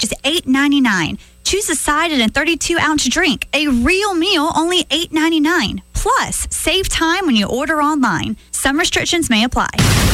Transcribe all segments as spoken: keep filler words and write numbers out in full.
just eight ninety-nine. Choose a side and a thirty-two ounce drink. A real meal, only eight ninety-nine. Plus, save time when you order online. Some restrictions may apply.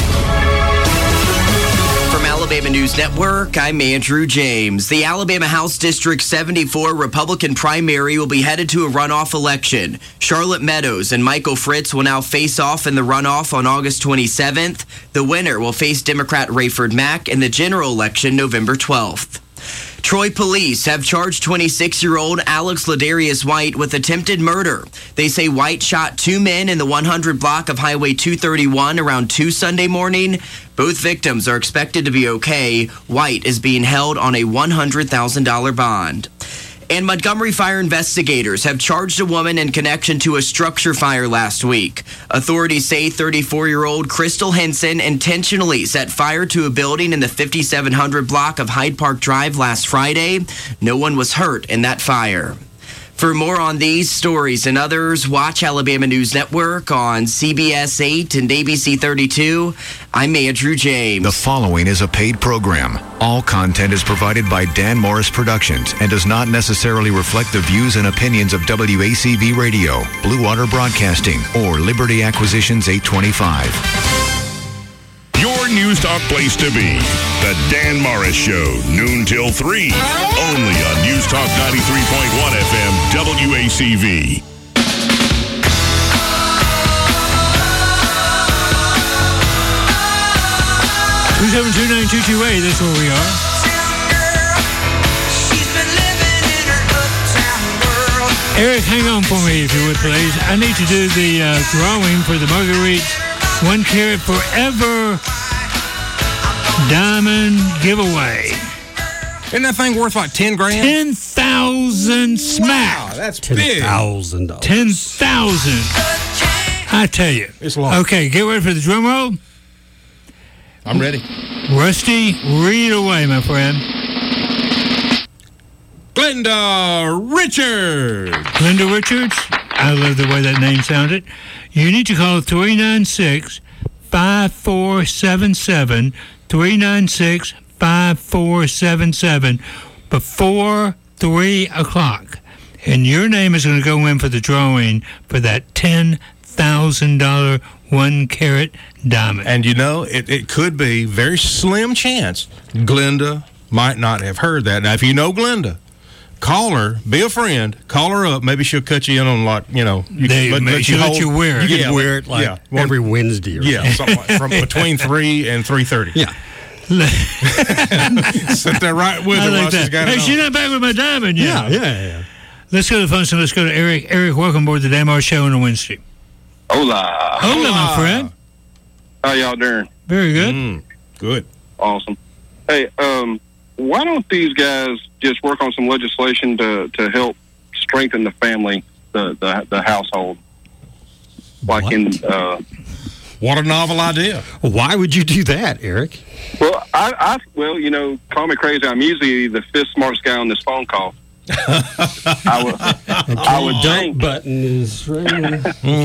From Alabama News Network, I'm Andrew James. The Alabama House District seventy-four Republican primary will be headed to a runoff election. Charlotte Meadows and Michael Fritz will now face off in the runoff on August twenty-seventh. The winner will face Democrat Rayford Mack in the general election November twelfth. Troy police have charged twenty-six-year-old Alex Ladarius White with attempted murder. They say White shot two men in the one hundred block of Highway two thirty-one around two Sunday morning. Both victims are expected to be okay. White is being held on a one hundred thousand dollars bond. And Montgomery fire investigators have charged a woman in connection to a structure fire last week. Authorities say thirty-four-year-old Crystal Henson intentionally set fire to a building in the fifty-seven hundred block of Hyde Park Drive last Friday. No one was hurt in that fire. For more on these stories and others, watch Alabama News Network on C B S eight and A B C thirty-two. I'm Andrew James. The following is a paid program. All content is provided by Dan Morris Productions and does not necessarily reflect the views and opinions of W A C V Radio, Blue Water Broadcasting, or Liberty Acquisitions eight twenty-five. Your News Talk place to be. The Dan Morris Show, noon till three. Only on News Talk ninety-three point one F M, W A C V. two seven two, nine two two eight, that's where we are. Eric, hang on for me if you would, please. I need to do the uh, drawing for the Marguerite One Carat Forever Diamond Giveaway. Isn't that thing worth like ten grand? ten thousand smack. Wow, that's ten big. ten thousand dollars. ten thousand. I tell you. It's long. Okay, get ready for the drum roll. I'm ready. Rusty, read away, my friend. Glenda Richards. Glenda Richards. I love the way that name sounded. You need to call three nine six, five four seven seven, three nine six, five four seven seven before three o'clock. And your name is going to go in for the drawing for that ten thousand dollars one carat diamond. And you know, it, it could be very slim chance Glenda might not have heard that. Now, if you know Glenda, call her, be a friend, call her up. Maybe she'll cut you in on, like, you know. You they, can, let, she'll let you wear it. You yeah, can wear it like yeah, one, every Wednesday. Or yeah, something like, from between three and three thirty. Yeah. Sit there right with I her like while that. she's got Hey, it she's on. not back with my diamond yet. Yeah, yeah, yeah. Let's go to the phone. So let's go to Eric. Eric, welcome aboard the Dan Morris Show on a Wednesday. Hola. Hola, my friend. How y'all doing? Very good. Mm, good. Awesome. Hey, um, why don't these guys just work on some legislation to, to help strengthen the family, the the, the household? Like What? in, uh, What a novel idea. Why would you do that, Eric? well, I, I, well, you know, call me crazy. I'm usually the fifth smartest guy on this phone call. I would, I would Dump think. button is right.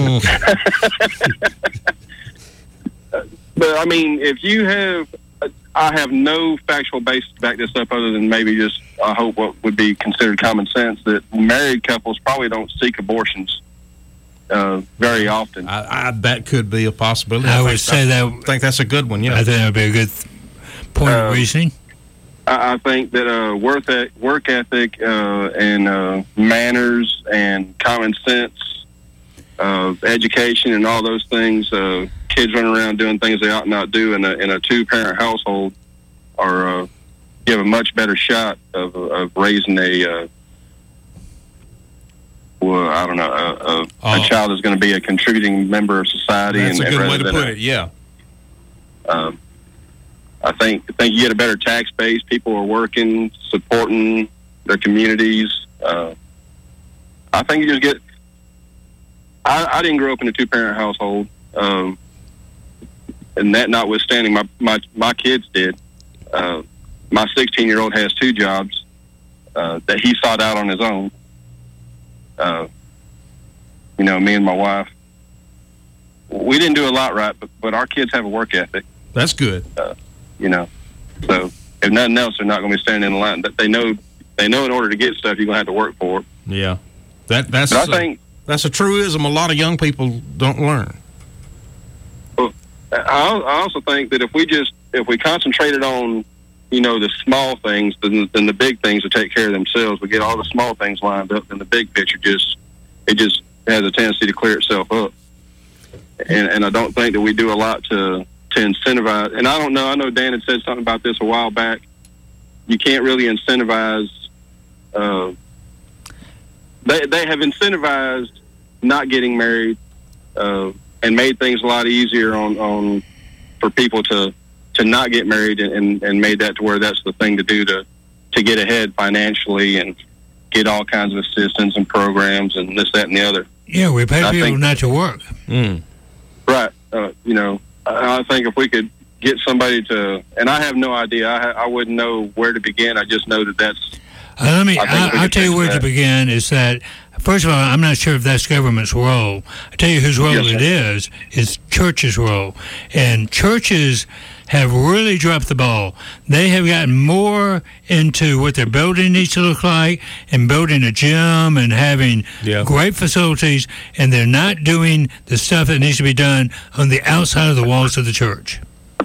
But I mean, if you have, I have no factual basis to back this up other than maybe just, I hope, what would be considered common sense, that married couples probably don't seek abortions uh, very often. I, I, that could be a possibility. I think, would say that- I think that's a good one, yeah. I think that would be a good th- point Uh, of reasoning. I, I think that uh, work, e- work ethic uh, and uh, manners and common sense, uh, education and all those things, uh, kids running around doing things they ought not do in a, in a two-parent household are uh, give a much better shot of, of raising a, uh, well, I don't know, a, a, Oh. a child is going to be a contributing member of society. That's and, a good and way to rather put than it, yeah. a- Um, I think I think you get a better tax base. People are working, supporting their communities. Uh, I think you just get. I, I didn't grow up in a two-parent household, um, and that notwithstanding, my my, my kids did. Uh, my sixteen-year-old has two jobs uh, that he sought out on his own. Uh, you know, me and my wife, we didn't do a lot right, but, but our kids have a work ethic. That's good. Uh, you know, so if nothing else, they're not going to be standing in the line. They know they know in order to get stuff, you're going to have to work for it. Yeah, that that's But I think that's a truism a lot of young people don't learn. Well, I, I also think that if we just if we concentrated on, you know, the small things, then, then the big things will take care of themselves. We get all the small things lined up, then the big picture just it just has a tendency to clear itself up. And and I don't think that we do a lot to to incentivize. And I don't know. I know Dan had said something about this a while back. You can't really incentivize. Uh, they they have incentivized not getting married uh, and made things a lot easier on, on for people to, to not get married and, and, and made that to where that's the thing to do to to get ahead financially and get all kinds of assistance and programs and this, that, and the other. Yeah, we pay I people think- not to work. Mm. Right. Uh, you know, I, I think if we could get somebody to, and I have no idea. I, ha- I wouldn't know where to begin. I just know that that's. Uh, let me. I think I, we I'll could tell you fix where to that. begin. Is that first of all, I'm not sure if that's government's role. I tell you whose role Yes, sir. it is. It's churches' role, and churches have really dropped the ball. They have gotten more into what their building needs to look like and building a gym and having Yeah. great facilities, and they're not doing the stuff that needs to be done on the outside of the walls of the church.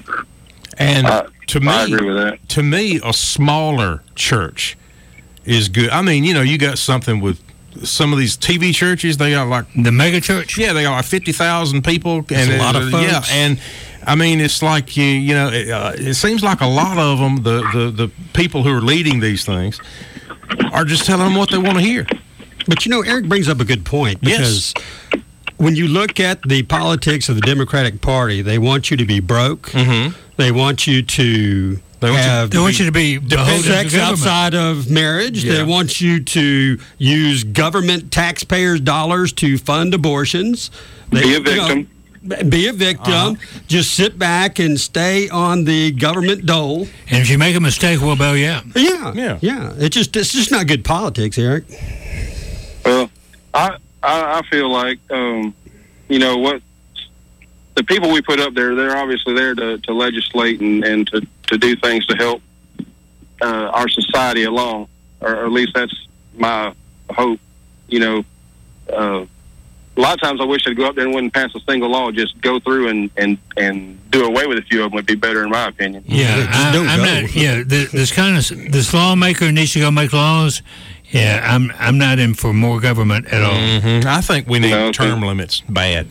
And Uh, to me, I agree with that. to me, a smaller church is good. I mean, you know, you got something with some of these T V churches. They got like The mega church. yeah, they got like fifty thousand people, and a lot of uh, yeah, folks. and I mean, it's like you, you know, it, uh, it seems like a lot of them, the, the the people who are leading these things, are just telling them what they want to hear. But you know, Eric brings up a good point because when you look at the politics of the Democratic Party, they want you to be broke. Mm-hmm. They want you to They want you- have They want you to be beholden to sex government. outside of marriage. Yeah. They want you to use government taxpayers' dollars to fund abortions. They, Be a you know, victim. be a victim. Just sit back and stay on the government dole. And if you make a mistake, we'll bail you out. Yeah, Yeah. yeah. It's just it's just not good politics, Eric. Well, I I, I feel like um, you know what the people we put up there, they're obviously there to, to legislate and, and to, to do things to help uh, our society along, or, or at least that's my hope. You know, uh, a lot of times I wish they'd go up there and wouldn't pass a single law. Just go through and, and, and do away with a few of them would be better, in my opinion. Yeah, just I, don't I'm go. not. Yeah, th- this kind of this lawmaker needs to go make laws. Yeah, I'm. I'm not in for more government at all. Mm-hmm. I think we need No, term okay. limits bad.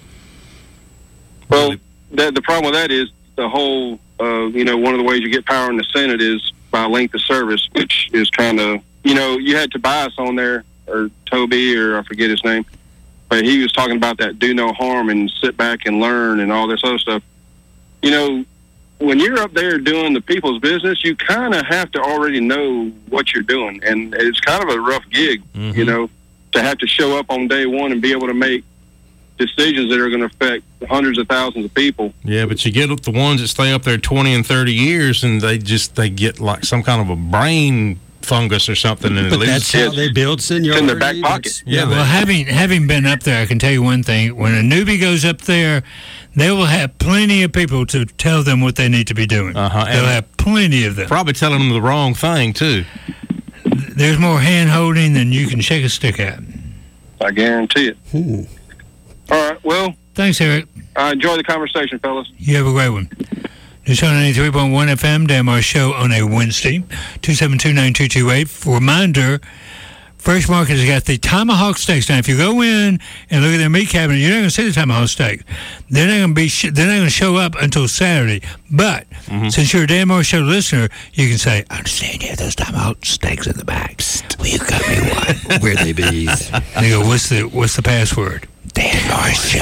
Well, the, the problem with that is the whole, uh, you know, one of the ways you get power in the Senate is by length of service, which is kind of, you know, you had Tobias on there, or Toby, or I forget his name, but he was talking about that do no harm and sit back and learn and all this other stuff. You know, when you're up there doing the people's business, you kind of have to already know what you're doing, and it's kind of a rough gig, Mm-hmm. you know, to have to show up on day one and be able to make decisions that are going to affect hundreds of thousands of people. Yeah, but you get up the ones that stay up there twenty and thirty years, and they just they get like some kind of a brain fungus or something, and But it that's leaves. how they build seniority. in their back pocket. That's- Yeah, Well, having having been up there, I can tell you one thing: when a newbie goes up there, they will have plenty of people to tell them what they need to be doing. Uh-huh, They'll and- have plenty of them. Probably telling them the wrong thing too. There's more hand holding than you can shake a stick at. I guarantee it. Hmm. All right. Well, Thanks, Eric. I enjoy the conversation, fellas. You have a great one. News on ninety-three point one F M, Dan Mars Show on a Wednesday, two seven two, nine two two eight. Reminder, Fresh Market has got the Tomahawk Steaks. Now, if you go in and look at their meat cabinet, you're not going to see the Tomahawk Steak. They're not going to be. Sh- they're not going to show up until Saturday. But since you're a Dan Mars Show listener, you can say, "I understand you have those Tomahawk Steaks in the back. Will you cut me one?" Where they be? And they go, "What's the What's the password?" Dan Mars Show.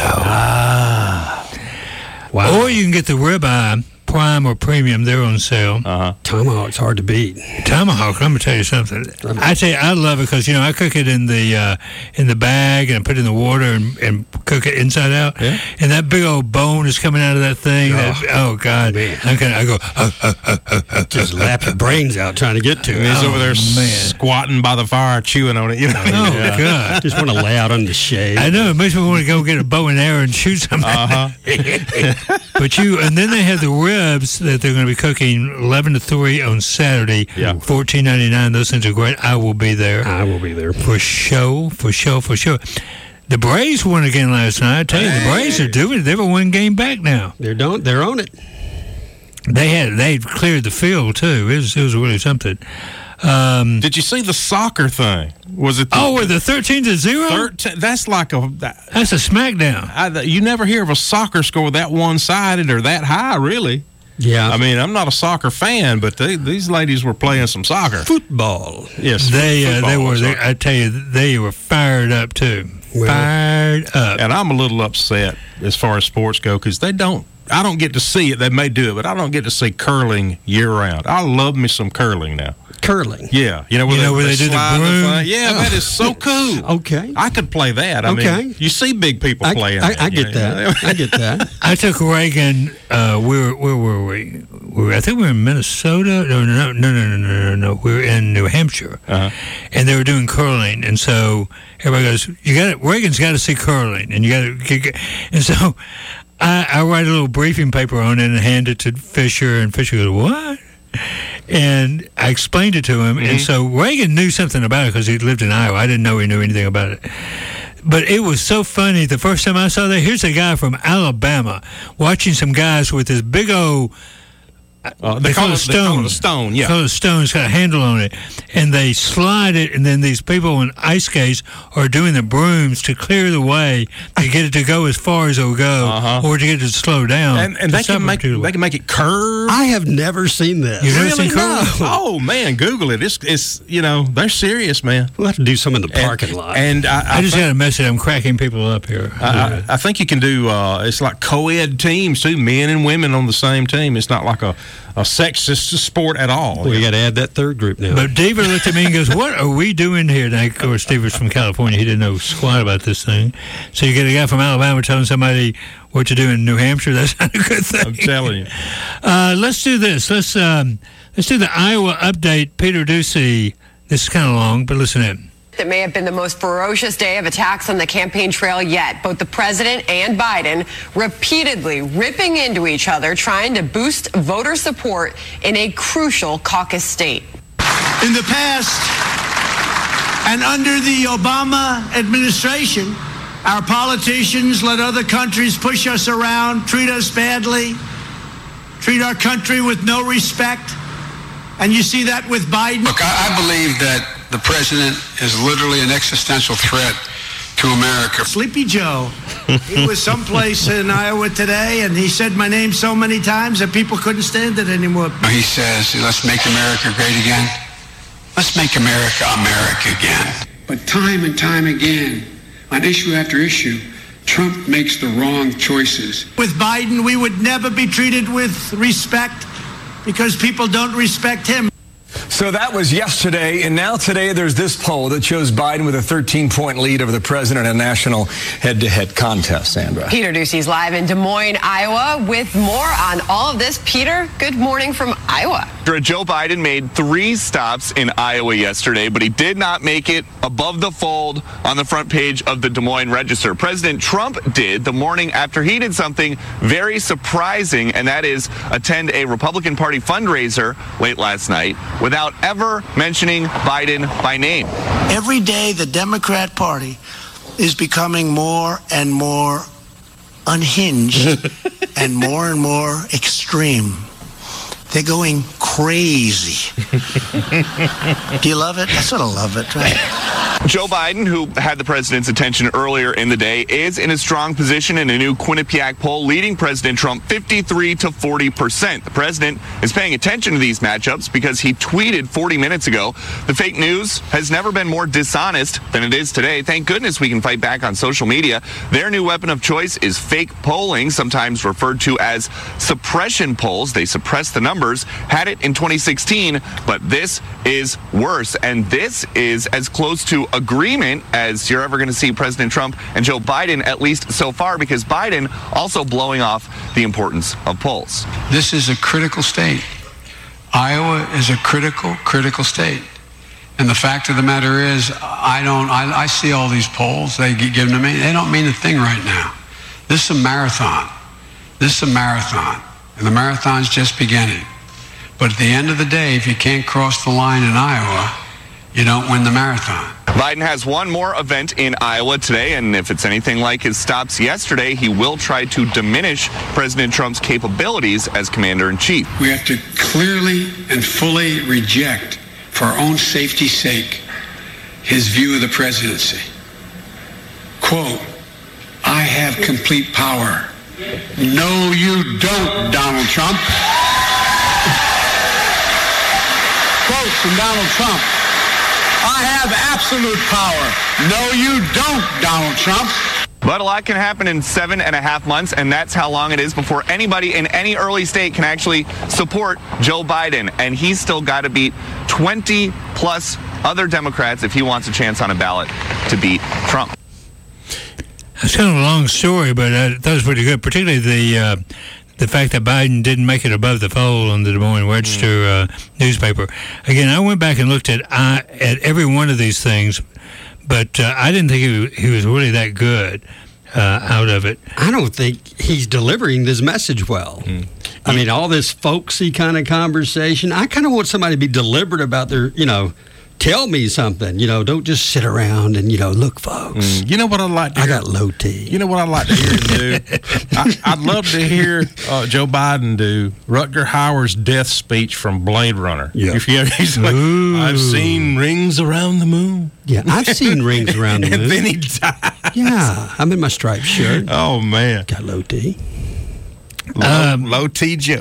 Wow. Or you can get the ribeye, prime or premium. They're on sale. Uh-huh. Tomahawk's hard to beat. Tomahawk, I'm gonna tell you something. I tell you, I love it because you know I cook it in the uh, in the bag and I put it in the water and, and cook it inside out. Yeah. And that big old bone is coming out of that thing. Oh, that, oh God, man. I'm gonna, I go. Uh, uh, uh, uh, uh, Just lap your brains out trying to get to And he's it. over there man. squatting by the fire, chewing on it. You know. Oh Yeah. God. Just want to lay out under the shade. I know it makes me want to go get a bow and arrow and shoot something. Uh-huh. But you, and then they have the rib ribs that they're going to be cooking eleven to three on Saturday. Yeah. fourteen ninety-nine. Those things are great. I will be there. I will be there. For show, for show, for sure. The Braves won again last night. I tell you, the Braves are doing it. They've a one game back now. They're don't. They're on it. They had they cleared the field too. It was it was really something. Um, Did you see the soccer thing? Was it? The, oh, with the thirteen to zero. thirteen, that's like a. That, that's a smackdown. I, you never hear of a soccer score that one sided or that high, really. Yeah. I mean, I'm not a soccer fan, but they, these ladies were playing some soccer. Football. Yes. They uh, football, they were. They, I tell you, they were fired up too. Well, fired up. And I'm a little upset as far as sports go because they don't. I don't get to see it. They may do it, but I don't get to see curling year round. I love me some curling now. Curling. Yeah. You know where, you they, know where they, they do the slide broom? The yeah, oh. that is so cool. Okay. I could play that. I okay. mean, you see big people I, playing I, that. I get that. I get that. I took Reagan. Uh, we were, where were we? we were, I think we were in Minnesota. No, no, no, no, no, no, no, no. We were in New Hampshire. Uh-huh. And they were doing curling. And so everybody goes, you got to, Reagan's got to see curling. And you got to, and so I, I write a little briefing paper on it and hand it to Fisher. And Fisher goes, what? And I explained it to him, mm-hmm. and so Reagan knew something about it because he lived in Iowa. I didn't know he knew anything about it. But it was so funny. The first time I saw that, here's a guy from Alabama watching some guys with this big old, uh, they, they, call call it it, stone. they call it a stone, yeah. They call it a stone. It's got a handle on it. And they slide it, and then these people on ice skates are doing the brooms to clear the way to get it to go as far as it'll go, uh-huh. or to get it to slow down. And, and they, can make, they can make it curve. I have never seen this. You've never really? seen curve? No. Oh, man, Google it. It's, it's, you know, they're serious, man. We'll have to do some in the parking and, lot. And I, I, I just think, got a message. I'm cracking people up here. I, I, I think you can do, uh, it's like co-ed teams, too, men and women on the same team. It's not like a, a sexist sport at all. Well, you got to add that third group now. But David looked at me and goes, what are we doing here? And of course, Steve was from California. He didn't know squat about this thing. So you get a guy from Alabama telling somebody what to do in New Hampshire. That's not a good thing. I'm telling you. Uh, let's do this. Let's um, let's do the Iowa update. Peter Ducey. This is kind of long, but listen in. It may have been the most ferocious day of attacks on the campaign trail yet. Both the president and Biden repeatedly ripping into each other, trying to boost voter support in a crucial caucus state. In the past, and under the Obama administration, our politicians let other countries push us around, treat us badly, treat our country with no respect. And you see that with Biden. Look, I, I believe that the president is literally an existential threat to America. Sleepy Joe, he was someplace in Iowa today, and he said my name so many times that people couldn't stand it anymore. He says, let's make America great again. Let's make America America again. But time and time again, on issue after issue, Trump makes the wrong choices. With Biden, we would never be treated with respect because people don't respect him. So that was yesterday, and now today there's this poll that shows Biden with a thirteen-point lead over the president in a national head-to-head contest, Sandra. Peter Ducey's live in Des Moines, Iowa, with more on all of this. Peter, good morning from Iowa. Joe Biden made three stops in Iowa yesterday, but he did not make it above the fold on the front page of the Des Moines Register. President Trump did the morning after he did something very surprising, and that is attend a Republican Party fundraiser late last night without ever mentioning Biden by name. Every day, the Democrat Party is becoming more and more unhinged and more and more extreme. They're going crazy. Do you love it? I sort of love it, right? Joe Biden, who had the president's attention earlier in the day, is in a strong position in a new Quinnipiac poll, leading President Trump fifty-three to forty percent. The president is paying attention to these matchups because he tweeted forty minutes ago, the fake news has never been more dishonest than it is today. Thank goodness we can fight back on social media. Their new weapon of choice is fake polling, sometimes referred to as suppression polls. They suppress the numbers, had it in twenty sixteen, but this is worse. And this is as close to agreement as you're ever going to see President Trump and Joe Biden, at least so far, because Biden also blowing off the importance of polls. This is a critical state. Iowa is a critical, critical state. And the fact of the matter is, I don't, I, I see all these polls, they get them to me, they don't mean a thing right now. This is a marathon. This is a marathon. and the marathon's just beginning. But at the end of the day, if you can't cross the line in Iowa, you don't win the marathon. Biden has one more event in Iowa today, and if it's anything like his stops yesterday, he will try to diminish President Trump's capabilities as commander-in-chief. We have to clearly and fully reject, for our own safety's sake, his view of the presidency. Quote, I have complete power. No, you don't, Donald Trump. Quote from Donald Trump. I have absolute power. No, you don't, Donald Trump. But a lot can happen in seven and a half months, and that's how long it is before anybody in any early state can actually support Joe Biden. And he's still got to beat twenty plus other Democrats if he wants a chance on a ballot to beat Trump. That's kind of a long story, but uh, that was pretty good, particularly the uh, the fact that Biden didn't make it above the fold on the Des Moines Register uh, newspaper. Again, I went back and looked at uh, at every one of these things, but uh, I didn't think he, he was really that good uh, out of it. I don't think he's delivering this message well. Mm. I mean, all this folksy kind of conversation. I kind of want somebody to be deliberate about their, you know, tell me something. You know, don't just sit around and, you know, look, folks. Mm. You know what I'd like to I hear? got low T. You know what I'd like to hear him do? I, I'd love to hear uh, Joe Biden do Rutger Hauer's death speech from Blade Runner. Yeah. If you ever, he's like, I've seen rings around the moon. Yeah, I've seen rings around the moon. And then he died. Yeah, I'm in my striped shirt. Oh, man. Got low T. Low, um, low T Joe.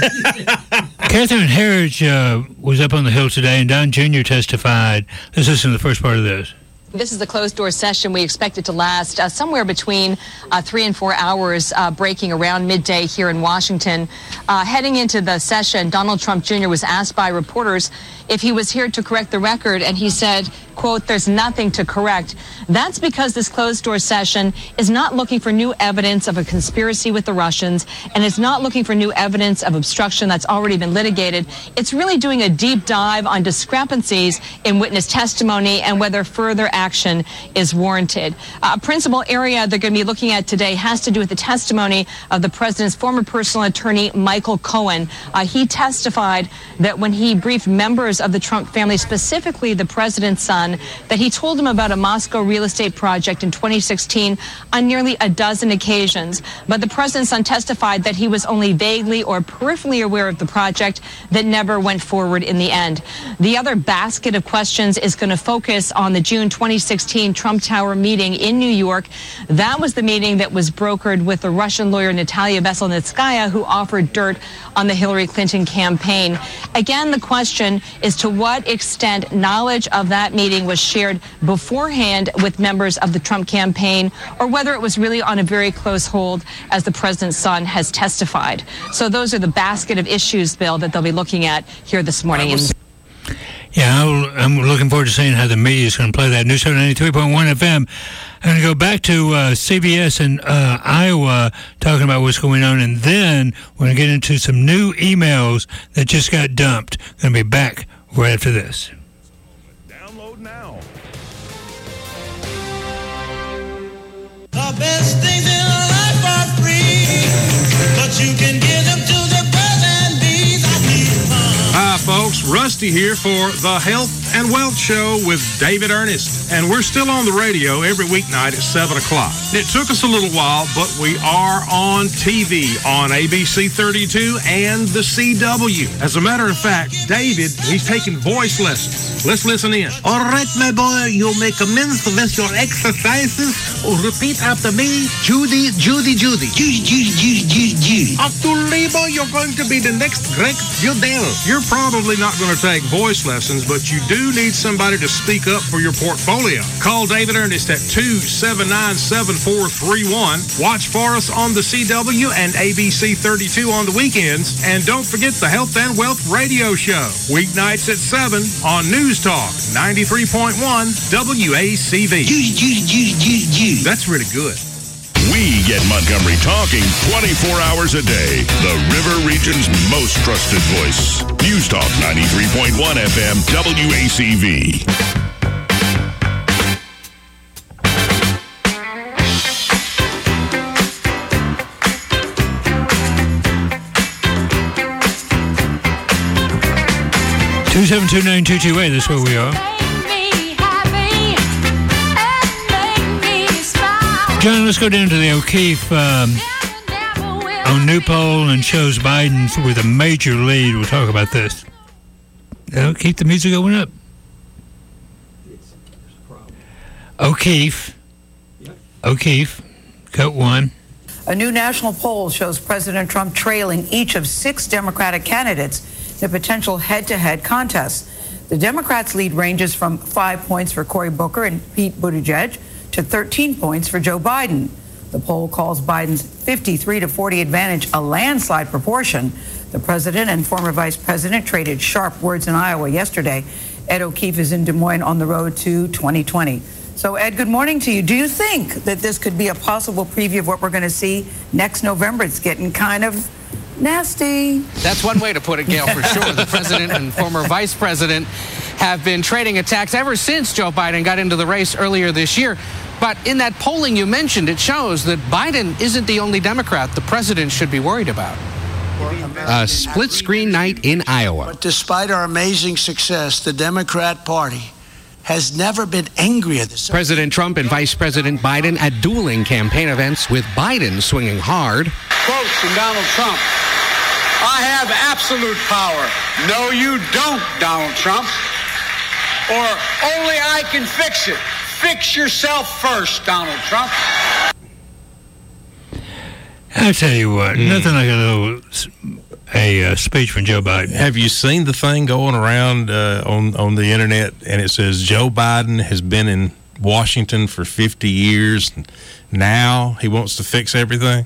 Catherine Herridge uh, was up on the Hill today, and Don Junior testified. Let's listen to the first part of this. This is a closed-door session. We expect it to last uh, somewhere between uh, three and four hours, uh, breaking around midday here in Washington. Uh, heading into the session, Donald Trump Junior was asked by reporters if he was here to correct the record, and he said, quote, there's nothing to correct. That's because this closed-door session is not looking for new evidence of a conspiracy with the Russians, and it's not looking for new evidence of obstruction that's already been litigated. It's really doing a deep dive on discrepancies in witness testimony and whether further action is warranted. A principal area they're going to be looking at today has to do with the testimony of the president's former personal attorney, Michael Cohen. Uh, he testified that when he briefed members of the Trump family, specifically the president's son, that he told him about a Moscow real estate project in twenty sixteen on nearly a dozen occasions. But the president's son testified that he was only vaguely or peripherally aware of the project that never went forward in the end. The other basket of questions is going to focus on the June twenty sixteen Trump Tower meeting in New York. That was the meeting that was brokered with the Russian lawyer Natalia Veselnitskaya, who offered dirt on the Hillary Clinton campaign. Again, the question is to what extent knowledge of that meeting was shared beforehand with members of the Trump campaign, or whether it was really on a very close hold, as the president's son has testified. So those are the basket of issues, Bill, that they'll be looking at here this morning. Yeah, I'll, I'm looking forward to seeing how the media is going to play that. News ninety-three point one F M. I'm going to go back to uh, C B S in uh, Iowa talking about what's going on, and then we're going to get into some new emails that just got dumped. Going to be back right after this. Download now. The best things in life are free, but you can give them to the birds and bees. I need fun. Hi, folks. Rusty here for the Health and Wealth Show with David Ernest. And we're still on the radio every weeknight at seven o'clock. It took us a little while, but we are on T V on A B C thirty-two and the C W. As a matter of fact, David, he's taking voice lessons. Let's listen in. All right, my boy, you make commence with your exercises. Repeat after me. Judy, Judy, Judy. Judy, Judy, Judy, Judy, Judy. After labor, you're going to be the next Greg Fidel. You're probably not going to take voice lessons, but you do need somebody to speak up for your portfolio. Call David Ernest at two seven nine, seven four three one. Watch for us on the C W and A B C thirty-two on the weekends. And don't forget the Health and Wealth Radio Show. Weeknights at seven on News Talk ninety-three point one W A C V. Judy, Judy, Judy, Judy, Judy. That's really good. We get Montgomery talking twenty-four hours a day. The River Region's most trusted voice. News Talk ninety-three point one F M W A C V. two seven two, nine two two eight, that's where we are. John, let's go down to the O'Keefe um, on new poll and shows Biden with a major lead. We'll talk about this. Uh, keep the music going up. O'Keefe. O'Keefe. Cut one. A new national poll shows President Trump trailing each of six Democratic candidates in a potential head-to-head contest. The Democrats' lead ranges from five points for Cory Booker and Pete Buttigieg to thirteen points for Joe Biden. The poll calls Biden's fifty-three to forty advantage a landslide proportion. The president and former vice president traded sharp words in Iowa yesterday. Ed O'Keefe is in Des Moines on the road to twenty twenty. So, Ed, good morning to you. Do you think that this could be a possible preview of what we're going to see next November? It's getting kind of nasty. That's one way to put it, Gail, for sure. The president and former vice president have been trading attacks ever since Joe Biden got into the race earlier this year. But in that polling you mentioned, it shows that Biden isn't the only Democrat the president should be worried about. A split-screen night in Iowa. But despite our amazing success, the Democrat Party has never been angrier. President Trump and Vice President Biden at dueling campaign events, with Biden swinging hard. Quote from Donald Trump: "I have absolute power." No, you don't, Donald Trump. Or, "Only I can fix it." Fix yourself first, Donald Trump. I'll tell you what, mm. nothing like a little a uh, speech from Joe Biden. Have you seen the thing going around uh, on, on the internet, and it says Joe Biden has been in Washington for fifty years, and now he wants to fix everything?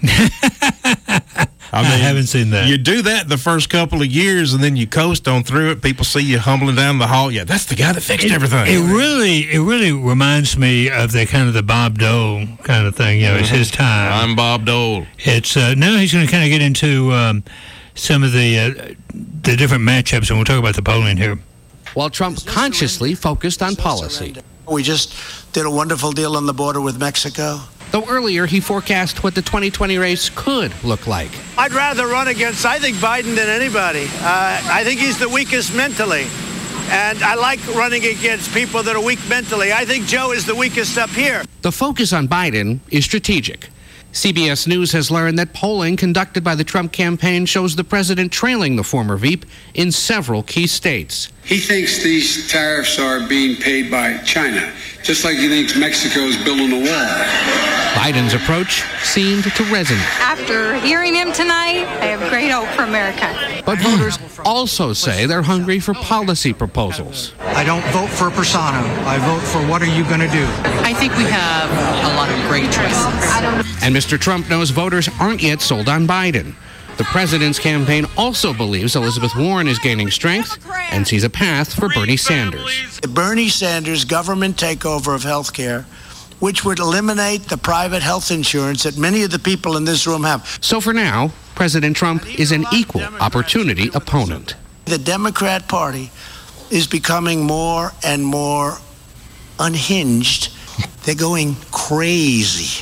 I, mean, I haven't seen that. You do that the first couple of years, and then you coast on through it. People see you humbling down the hall. Yeah, that's the guy that fixed it, everything. It really, it really reminds me of the kind of the Bob Dole kind of thing. You know, mm-hmm. It's his time. I'm Bob Dole. It's uh, now he's going to kind of get into um, some of the uh, the different matchups, and we'll talk about the polling here. While Trump consciously focused on policy. We just did a wonderful deal on the border with Mexico. Though earlier he forecast what the twenty twenty race could look like. I'd rather run against, I think, Biden than anybody. Uh, I think he's the weakest mentally. And I like running against people that are weak mentally. I think Joe is the weakest up here. The focus on Biden is strategic. C B S News has learned that polling conducted by the Trump campaign shows the president trailing the former Veep in several key states. He thinks these tariffs are being paid by China, just like he thinks Mexico's building a wall. Biden's approach seemed to resonate. After hearing him tonight, I have great hope for America. But voters also say they're hungry for policy proposals. I don't vote for a persona. I vote for what are you going to do. I think we have a lot of great choices. And Mister Trump knows voters aren't yet sold on Biden. The president's campaign also believes Elizabeth Warren is gaining strength and sees a path for Bernie Sanders. Bernie Sanders' government takeover of health care, which would eliminate the private health insurance that many of the people in this room have. So for now, President Trump is an equal opportunity opponent. The Democrat Party is becoming more and more unhinged. They're going crazy.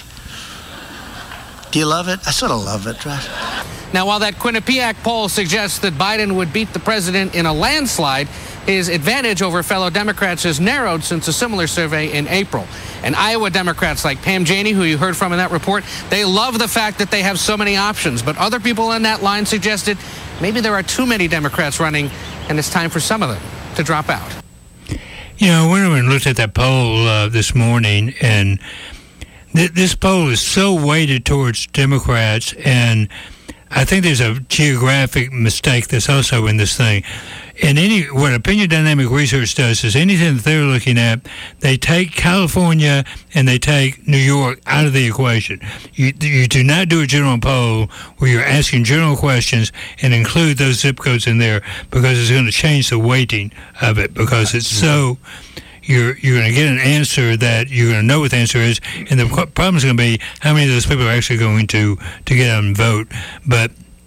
Do you love it? I sort of love it, right? Now, while that Quinnipiac poll suggests that Biden would beat the president in a landslide, his advantage over fellow Democrats has narrowed since a similar survey in April. And Iowa Democrats like Pam Janey, who you heard from in that report, they love the fact that they have so many options. But other people in that line suggested maybe there are too many Democrats running, and it's time for some of them to drop out. You know, I went over and looked at that poll uh, this morning, and th- this poll is so weighted towards Democrats, and I think there's a geographic mistake that's also in this thing. And any what Opinion Dynamic Research does is anything that they're looking at, they take California and they take New York out of the equation. You, you do not do a general poll where you're asking general questions and include those zip codes in there, because it's going to change the weighting of it, because it's so... You're you're going to get an answer that you're going to know what the answer is, and the problem is going to be how many of those people are actually going to, to get out and vote. But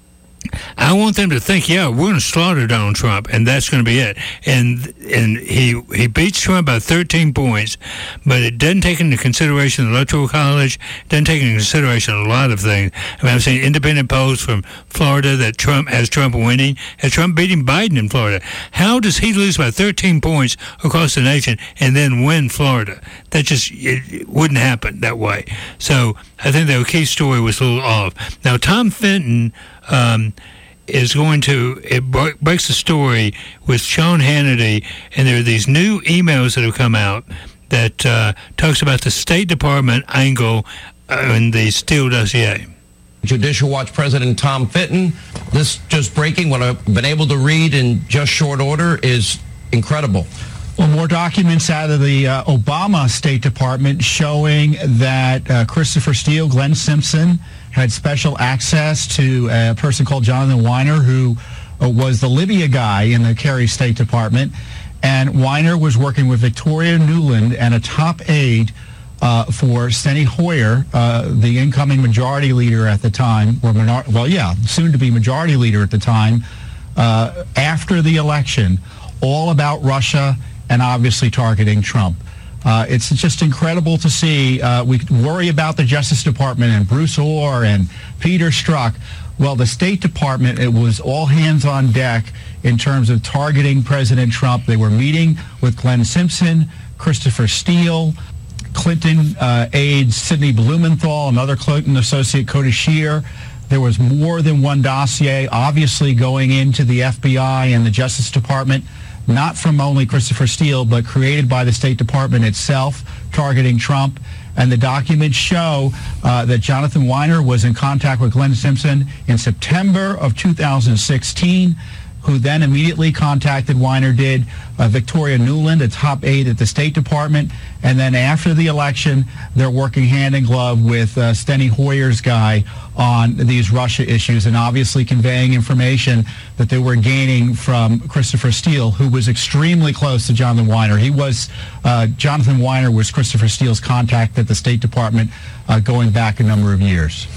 I want them to think, yeah, we're going to slaughter Donald Trump, and that's going to be it. And and he he beats Trump by thirteen points, but it doesn't take into consideration the Electoral College, doesn't take into consideration a lot of things. I mean, I've seen independent polls from Florida that Trump has Trump winning, has Trump beating Biden in Florida. How does he lose by thirteen points across the nation and then win Florida? That just it, it wouldn't happen that way. So I think the O'Keefe story was a little off. Now, Tom Fenton um, is going to, it breaks the story with Sean Hannity, and there are these new emails that have come out that uh, talks about the State Department angle uh, in the Steele dossier. Judicial Watch President Tom Fitton, this just breaking, what I've been able to read in just short order is incredible. Well, more documents out of the uh, Obama State Department showing that uh, Christopher Steele, Glenn Simpson, had special access to a person called Jonathan Weiner, who uh, was the Libya guy in the Kerry State Department. And Weiner was working with Victoria Nuland and a top aide uh, for Steny Hoyer, uh, the incoming majority leader at the time, or minor- well, yeah, soon to be majority leader at the time, uh, after the election, all about Russia and obviously targeting Trump. Uh, it's just incredible to see. Uh, we worry about the Justice Department and Bruce Orr and Peter Strzok. Well, the State Department, it was all hands on deck in terms of targeting President Trump. They were meeting with Glenn Simpson, Christopher Steele, Clinton uh, aide Sidney Blumenthal, another Clinton associate, Cody Shear. There was more than one dossier, obviously going into the F B I and the Justice Department, not from only Christopher Steele, but created by the State Department itself, targeting Trump. And the documents show uh, that Jonathan Weiner was in contact with Glenn Simpson in September of two thousand sixteen, who then immediately contacted, Weiner did, uh, Victoria Nuland, a top aide at the State Department. And then after the election, they're working hand in glove with uh, Steny Hoyer's guy on these Russia issues, and obviously conveying information that they were gaining from Christopher Steele, who was extremely close to Jonathan Weiner. He was, uh, Jonathan Weiner was Christopher Steele's contact at the State Department uh, going back a number of years.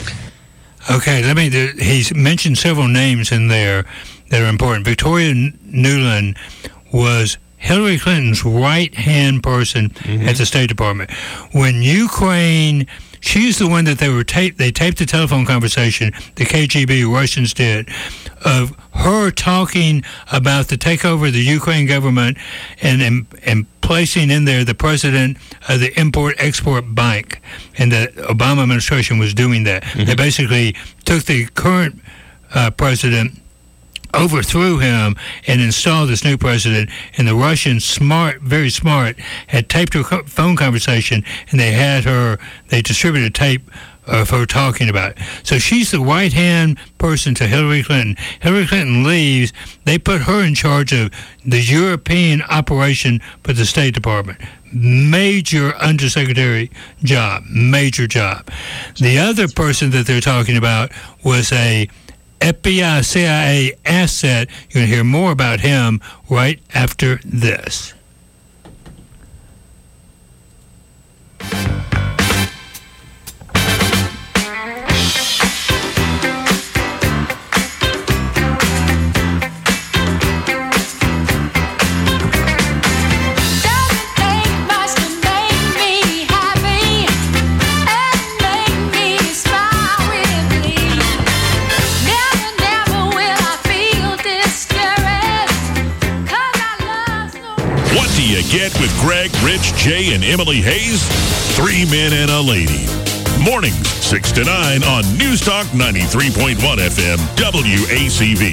Okay, let me, there, he's mentioned several names in there that are important. Victoria Nuland was Hillary Clinton's right-hand person mm-hmm. at the State Department. When Ukraine, she's the one that they were taped, they taped the telephone conversation, the K G B Russians did, of her talking about the takeover of the Ukraine government and, and, and placing in there the president of the Import-Export Bank. And the Obama administration was doing that. Mm-hmm. They basically took the current uh, president, overthrew him, and installed this new president. And the Russians, smart, very smart, had taped her phone conversation, and they had her, they distributed tape of her talking about it. So she's the right-hand person to Hillary Clinton. Hillary Clinton leaves. They put her in charge of the European operation for the State Department. Major undersecretary job, major job. The other person that they're talking about was a F B I, C I A asset. You're going to hear more about him right after this. Get with Greg, Rich, Jay, and Emily Hayes. Three men and a lady. Mornings, six to nine on News Talk ninety-three point one F M, W A C V.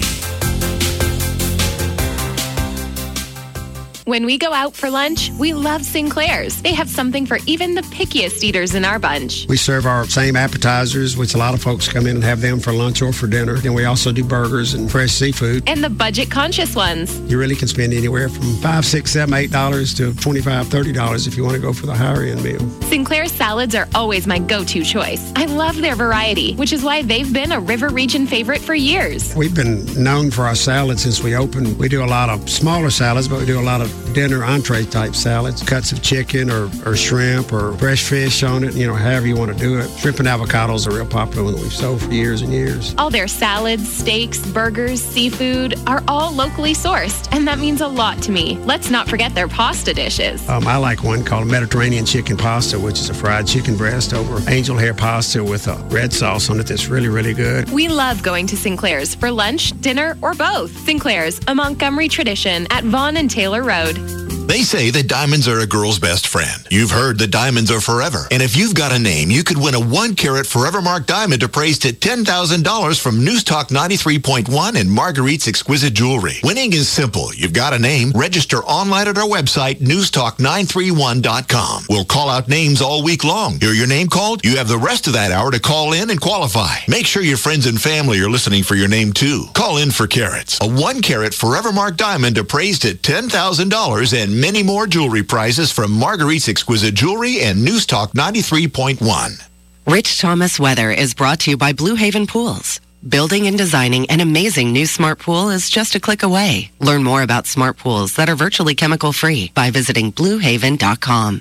When we go out for lunch, we love Sinclair's. They have something for even the pickiest eaters in our bunch. We serve our same appetizers, which a lot of folks come in and have them for lunch or for dinner. And we also do burgers and fresh seafood. And the budget-conscious ones. You really can spend anywhere from five, six, seven, eight dollars to twenty-five, thirty dollars if you want to go for the higher-end meal. Sinclair's salads are always my go-to choice. I love their variety, which is why they've been a River Region favorite for years. We've been known for our salads since we opened. We do a lot of smaller salads, but we do a lot of dinner entree type salads, cuts of chicken or, or shrimp or fresh fish on it, you know, however you want to do it. Shrimp and avocados are real popular one that we've sold for years and years. All their salads, steaks, burgers, seafood are all locally sourced, and that means a lot to me. Let's not forget their pasta dishes. Um, I like one called Mediterranean chicken pasta, which is a fried chicken breast over angel hair pasta with a red sauce on it that's really, really good. We love going to Sinclair's for lunch, dinner, or both. Sinclair's, a Montgomery tradition at Vaughn and Taylor Road. They say that diamonds are a girl's best friend. You've heard that diamonds are forever. And if you've got a name, you could win a one-carat Forever Mark diamond appraised at ten thousand dollars from News Talk ninety-three point one and Marguerite's Exquisite Jewelry. Winning is simple. You've got a name. Register online at our website, news talk nine three one dot com. We'll call out names all week long. Hear your name called? You have the rest of that hour to call in and qualify. Make sure your friends and family are listening for your name, too. Call in for carats. A one-carat Forever Mark diamond appraised at ten thousand dollars and many more jewelry prizes from Marguerite's Exquisite Jewelry and News Talk ninety-three point one. Rich Thomas Weather is brought to you by Blue Haven Pools. Building and designing an amazing new smart pool is just a click away. Learn more about smart pools that are virtually chemical-free by visiting blue haven dot com.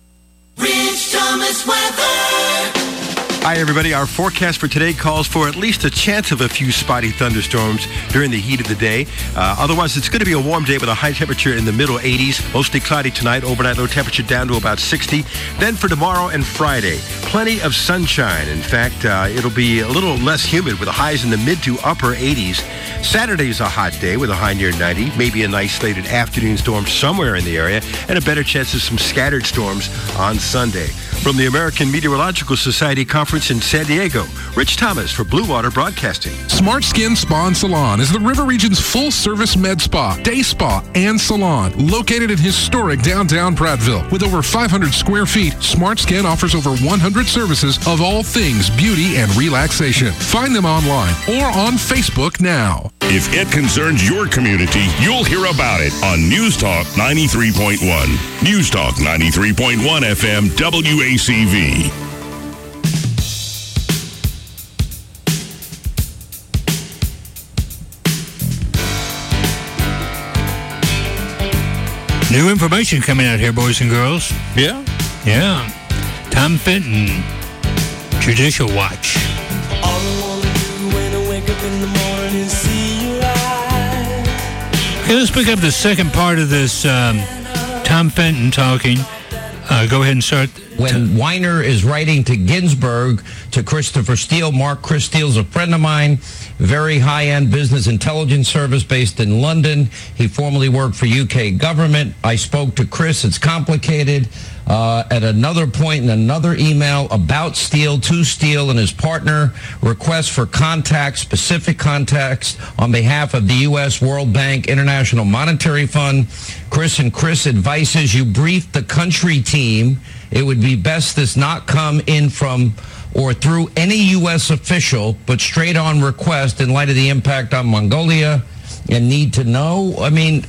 Rich Thomas Weather. Hi, everybody. Our forecast for today calls for at least a chance of a few spotty thunderstorms during the heat of the day. Uh, otherwise, it's going to be a warm day with a high temperature in the middle eighties. Mostly cloudy tonight. Overnight low temperature down to about sixty. Then for tomorrow and Friday, plenty of sunshine. In fact, uh, it'll be a little less humid with the highs in the mid to upper eighties. Saturday's a hot day with a high near ninety. Maybe an isolated afternoon storm somewhere in the area. And a better chance of some scattered storms on Sunday. From the American Meteorological Society Conference in San Diego, Rich Thomas for Blue Water Broadcasting. Smart Skin Spa and Salon is the River Region's full-service med spa, day spa, and salon. Located in historic downtown Prattville. With over five hundred square feet, Smart Skin offers over one hundred services of all things beauty and relaxation. Find them online or on Facebook now. If it concerns your community, you'll hear about it on News Talk ninety-three point one. News Talk ninety-three point one F M W A C V. New information coming out here, boys and girls. Yeah? Yeah. Tom Fenton, Judicial Watch. All I wanna do when I wake up in the morning is see your eyes. Okay, let's pick up the second part of this um, Tom Fenton talking. Uh, go ahead and start. When Weiner is writing to Ginsburg, to Christopher Steele, Mark Chris Steele's a friend of mine, very high-end business intelligence service based in London. He formerly worked for U K government. I spoke to Chris. It's complicated. Uh, at another point in another email about Steele, to Steele and his partner, request for contacts, specific contacts on behalf of the U S World Bank, International Monetary Fund. Chris and Chris advises you brief the country team. It would be best this not come in from or through any U S official, but straight on request in light of the impact on Mongolia and need to know. I mean,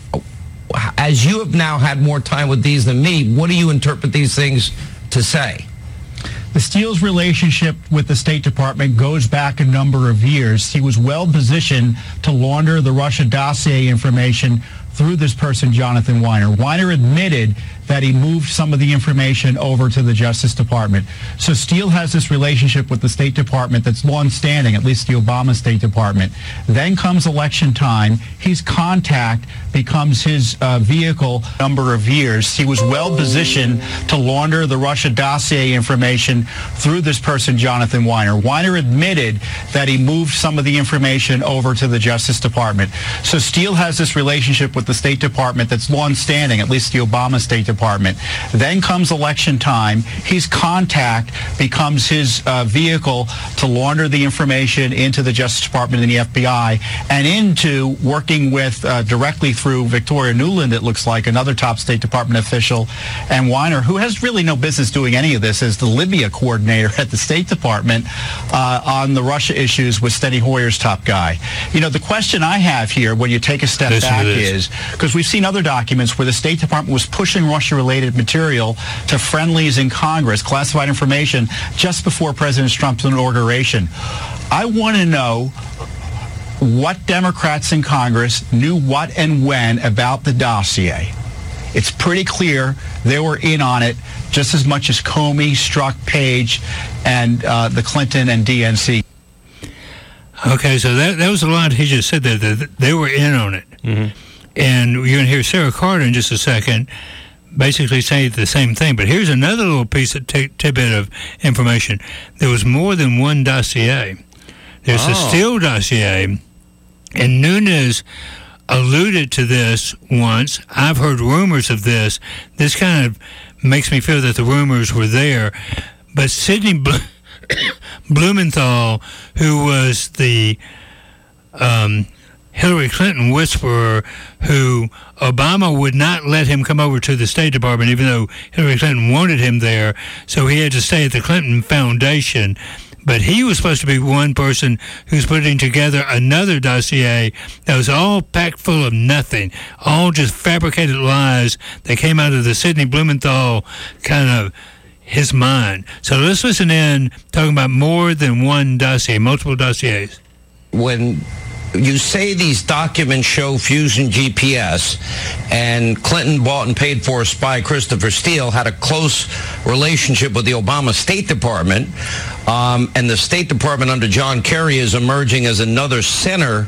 as you have now had more time with these than me, what do you interpret these things to say? The Steele's relationship with the State Department goes back a number of years. He was well positioned to launder the Russia dossier information through this person, Jonathan Weiner. Weiner admitted that he moved some of the information over to the Justice Department. So Steele has this relationship with the State Department that's long-standing, at least the Obama State Department. Then comes election time. His contact becomes his uh, vehicle a number of years. He was well positioned to launder the Russia dossier information through this person, Jonathan Weiner. Weiner admitted that he moved some of the information over to the Justice Department. So Steele has this relationship with the State Department that's long-standing, at least the Obama State Department. Then comes election time. His contact becomes his uh, vehicle to launder the information into the Justice Department and the F B I and into working with uh, directly through Victoria Nuland, it looks like, another top State Department official, and Weiner, who has really no business doing any of this as the Libya coordinator at the State Department uh, on the Russia issues with Steny Hoyer's top guy. You know, the question I have here when you take a step Listen back is, because we've seen other documents where the State Department was pushing Russia-related material to friendlies in Congress, classified information, just before President Trump's inauguration. I want to know what Democrats in Congress knew what and when about the dossier. It's pretty clear they were in on it just as much as Comey, Strzok, Page, and uh, the Clinton and D N C. Okay, so that that was a lot he just said there, that they were in on it. Mm-hmm. And you're going to hear Sarah Carter in just a second basically say the same thing. But here's another little piece of t- tidbit of information. There was more than one dossier. There's oh. a Steele dossier, and Nunes alluded to this once. I've heard rumors of this. This kind of makes me feel that the rumors were there. But Sidney Bl- Blumenthal, who was the um, Hillary Clinton whisperer, who Obama would not let him come over to the State Department, even though Hillary Clinton wanted him there, so he had to stay at the Clinton Foundation. But he was supposed to be one person who's putting together another dossier that was all packed full of nothing, all just fabricated lies that came out of the Sidney Blumenthal kind of his mind. So let's listen in, talking about more than one dossier, multiple dossiers. When you say these documents show Fusion G P S, and Clinton bought and paid for a spy, Christopher Steele, had a close relationship with the Obama State Department, um, and the State Department under John Kerry is emerging as another center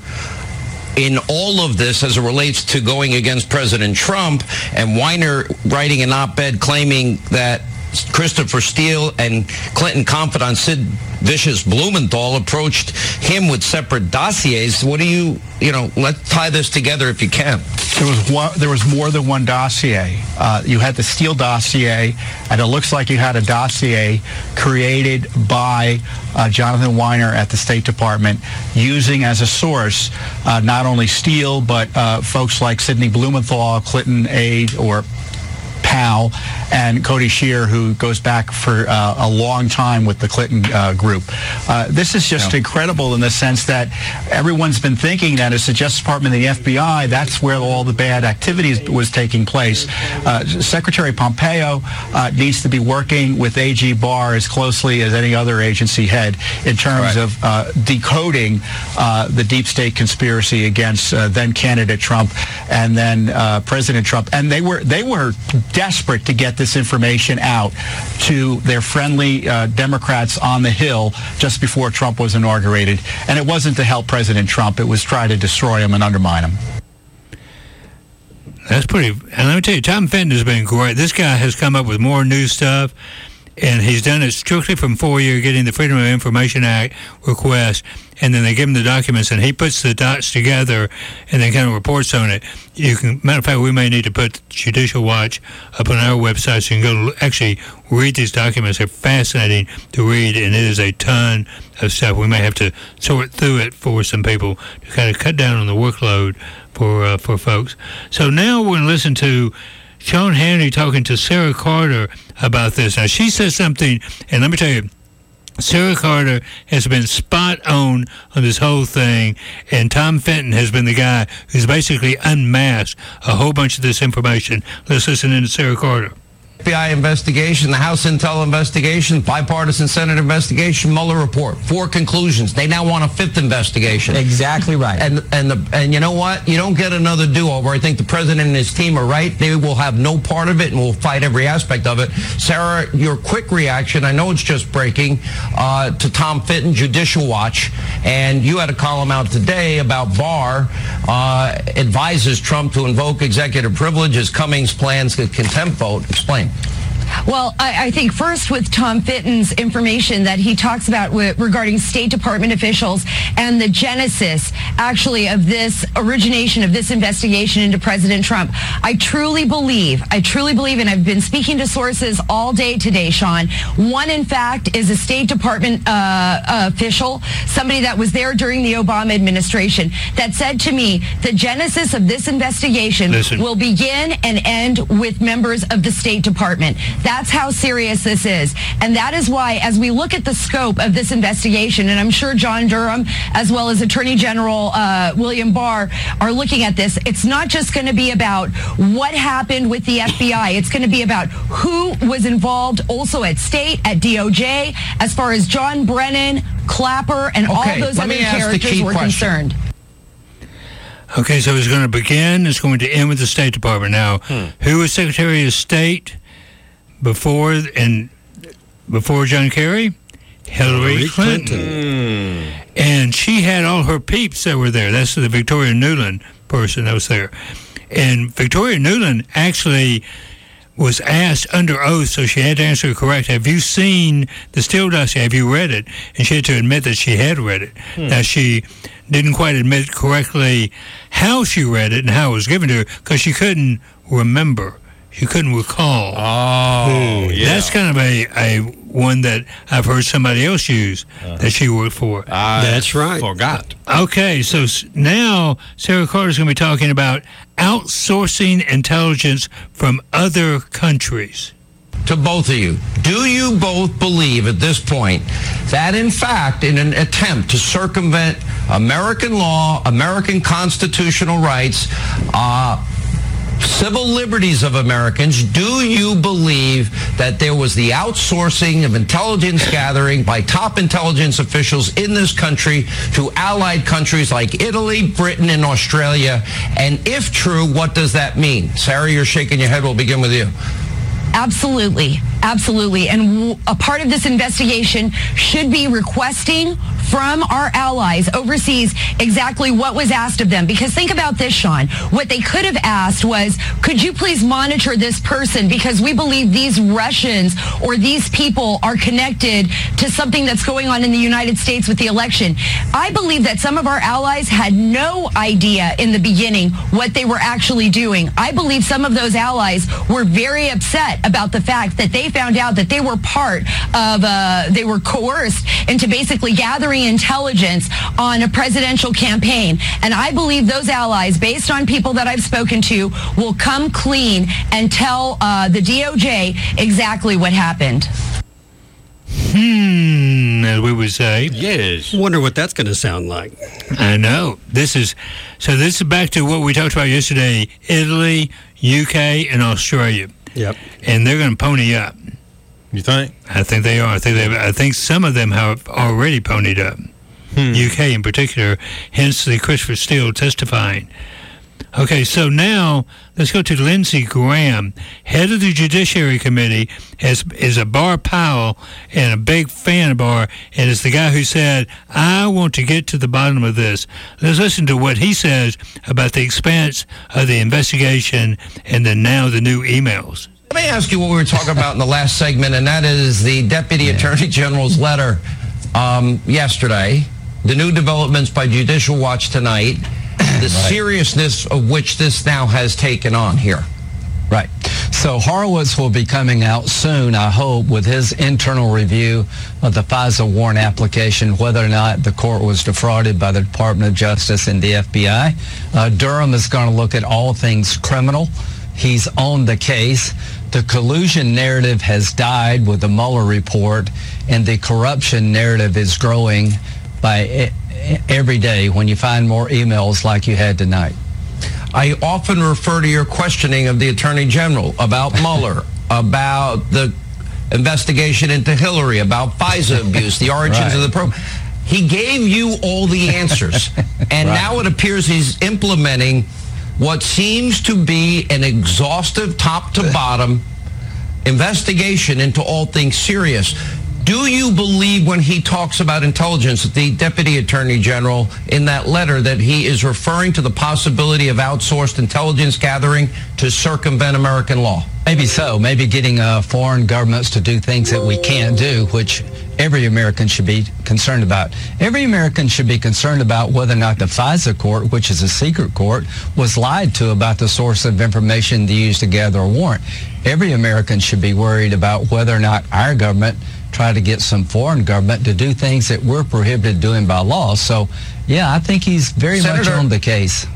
in all of this as it relates to going against President Trump, and Weiner writing an op-ed claiming that Christopher Steele and Clinton confidant Sid Vicious Blumenthal approached him with separate dossiers. What do you, you know, let's tie this together if you can. There was one, there was more than one dossier. Uh, you had the Steele dossier, and it looks like you had a dossier created by uh, Jonathan Weiner at the State Department, using as a source uh, not only Steele, but uh, folks like Sidney Blumenthal, Clinton aide, or Powell, and Cody Shear, who goes back for uh, a long time with the Clinton uh, group. Uh, this is just yeah. incredible in the sense that everyone's been thinking that it's the Justice Department and the F B I, that's where all the bad activities was taking place. Uh, Secretary Pompeo uh, needs to be working with A G Barr as closely as any other agency head in terms right. of uh, decoding uh, the deep state conspiracy against uh, then candidate Trump and then uh, President Trump. And they were they were desperate to get this information out to their friendly uh, Democrats on the Hill just before Trump was inaugurated. And it wasn't to help President Trump. It was try to destroy him and undermine him. That's pretty... And let me tell you, Tom Fenton has been great. This guy has come up with more new stuff, and he's done it strictly from FOIA, getting the Freedom of Information Act request, and then they give him the documents, and he puts the dots together and then kind of reports on it. You can, matter of fact, we may need to put Judicial Watch up on our website so you can go actually read these documents. They're fascinating to read, and it is a ton of stuff. We may have to sort through it for some people to kind of cut down on the workload for uh, for folks. So now we're going to listen to Sean Hannity talking to Sarah Carter about this. Now, she says something, and let me tell you, Sarah Carter has been spot on on this whole thing, and Tom Fenton has been the guy who's basically unmasked a whole bunch of this information. Let's listen in to Sarah Carter. F B I investigation, the House Intel investigation, bipartisan Senate investigation, Mueller report. Four conclusions. They now want a fifth investigation. Exactly right. And and the and you know what? You don't get another do-over. I think the president and his team are right. They will have no part of it and will fight every aspect of it. Sarah, your quick reaction, I know it's just breaking, uh, to Tom Fenton, Judicial Watch, and you had a column out today about Barr uh, advises Trump to invoke executive privilege as Cummings plans a contempt vote. Explain. Well, I, I think first with Tom Fitton's information that he talks about with, regarding State Department officials and the genesis, actually, of this origination of this investigation into President Trump. I truly believe, I truly believe, and I've been speaking to sources all day today, Sean. One, in fact, is a State Department uh, official, somebody that was there during the Obama administration, that said to me, the genesis of this investigation Listen. will begin and end with members of the State Department. That's how serious this is. And that is why, as we look at the scope of this investigation, and I'm sure John Durham, as well as Attorney General uh, William Barr, are looking at this, it's not just going to be about what happened with the F B I. It's going to be about who was involved also at State, at D O J, as far as John Brennan, Clapper, and okay, all those other characters were question. concerned. Okay, so it's going to begin, it's going to end with the State Department. Now, hmm. who was Secretary of State before and before John Kerry? Hillary, Hillary Clinton. Clinton. Mm. And she had all her peeps that were there. That's the Victoria Nuland person that was there. And Victoria Nuland actually was asked under oath, so she had to answer correct. Have you seen the Steele dossier? Have you read it? And she had to admit that she had read it. Hmm. Now, she didn't quite admit correctly how she read it and how it was given to her because she couldn't remember. She couldn't recall. Oh, yeah. That's kind of a, a one that I've heard somebody else use uh-huh. that she worked for. Uh, That's right. Forgot. Okay, so now Sarah Carter's going to be talking about outsourcing intelligence from other countries. To both of you, do you both believe at this point that, in fact, in an attempt to circumvent American law, American constitutional rights, uh, civil liberties of Americans, do you believe that there was the outsourcing of intelligence gathering by top intelligence officials in this country to allied countries like Italy, Britain, and Australia? And if true, what does that mean? Sarah, you're shaking your head. We'll begin with you. Absolutely. Absolutely. And w- a part of this investigation should be requesting from our allies overseas exactly what was asked of them. Because think about this, Sean. What they could have asked was, could you please monitor this person? Because we believe these Russians or these people are connected to something that's going on in the United States with the election. I believe that some of our allies had no idea in the beginning what they were actually doing. I believe some of those allies were very upset about the fact that they found out that they were part of, uh, they were coerced into basically gathering intelligence on a presidential campaign. And I believe those allies, based on people that I've spoken to, will come clean and tell uh, the D O J exactly what happened. Hmm, as we would say. Yes. Wonder what that's going to sound like. I know. This is, so this is back to what we talked about yesterday, Italy, U K, and Australia. Yep. And they're going to pony up. You think? I think they are. I think they. I think some of them have already ponied up. Hmm. U K in particular, hence the Christopher Steele testifying. Okay, so now let's go to Lindsey Graham, head of the Judiciary Committee, has, is a Barr Powell and a big fan of Barr, and is the guy who said, I want to get to the bottom of this. Let's listen to what he says about the expanse of the investigation and then now the new emails. Let me ask you what we were talking about in the last segment, and that is the Deputy Attorney General's letter um, yesterday, the new developments by Judicial Watch tonight, the right. seriousness of which this now has taken on here. Right. So Horowitz will be coming out soon, I hope, with his internal review of the FISA warrant application, whether or not the court was defrauded by the Department of Justice and the F B I. Uh, Durham is going to look at all things criminal. He's on the case. The collusion narrative has died with the Mueller report, and the corruption narrative is growing by every day when you find more emails like you had tonight. I often refer to your questioning of the Attorney General about Mueller, about the investigation into Hillary, about FISA abuse, the origins right. of the program. He gave you all the answers, and right. now it appears he's implementing what seems to be an exhaustive top-to-bottom investigation into all things serious. Do you believe when he talks about intelligence, the Deputy Attorney General, in that letter, that he is referring to the possibility of outsourced intelligence gathering to circumvent American law? Maybe so. Maybe getting uh, foreign governments to do things that we can't do, which every American should be concerned about. Every American should be concerned about whether or not the FISA court, which is a secret court, was lied to about the source of information they used to gather a warrant. Every American should be worried about whether or not our government try to get some foreign government to do things that we're prohibited doing by law. So, yeah, I think he's very Senator, much on the case.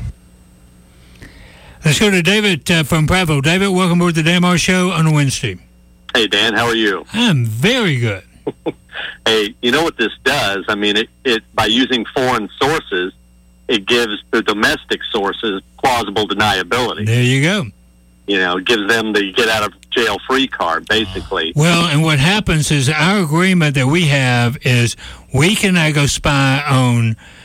Let's go to David uh, from Prattville. David, welcome aboard the Dan Marr Show on Wednesday. Hey, Dan, how are you? I'm very good. Hey, you know what this does? I mean, it, it by using foreign sources, it gives the domestic sources plausible deniability. There you go. You know, it gives them the get-out-of-jail-free card, basically. Well, and what happens is our agreement that we have is we cannot go spy on